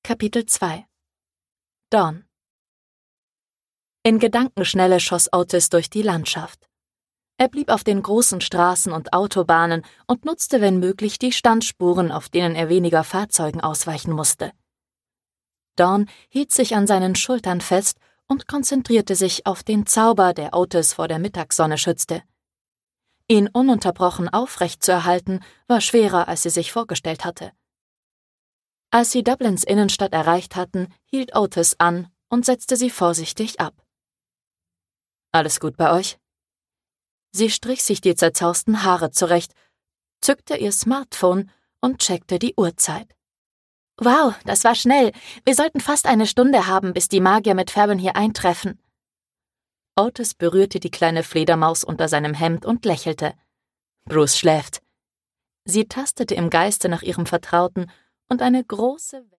Kapitel 2 Dawn. In Gedankenschnelle schoss Otis durch die Landschaft. Er blieb auf den großen Straßen und Autobahnen und nutzte, wenn möglich, die Standspuren, auf denen er weniger Fahrzeugen ausweichen musste. Dawn hielt sich an seinen Schultern fest und konzentrierte sich auf den Zauber, der Otis vor der Mittagssonne schützte. Ihn ununterbrochen aufrecht zu erhalten, war schwerer, als sie sich vorgestellt hatte. Als sie Dublins Innenstadt erreicht hatten, hielt Otis an und setzte sie vorsichtig ab. »Alles gut bei euch?« Sie strich sich die zerzausten Haare zurecht, zückte ihr Smartphone und checkte die Uhrzeit. »Wow, das war schnell. Wir sollten fast eine Stunde haben, bis die Magier mit Färbin hier eintreffen.« Otis berührte die kleine Fledermaus unter seinem Hemd und lächelte. »Bruce schläft.« Sie tastete im Geiste nach ihrem Vertrauten und eine große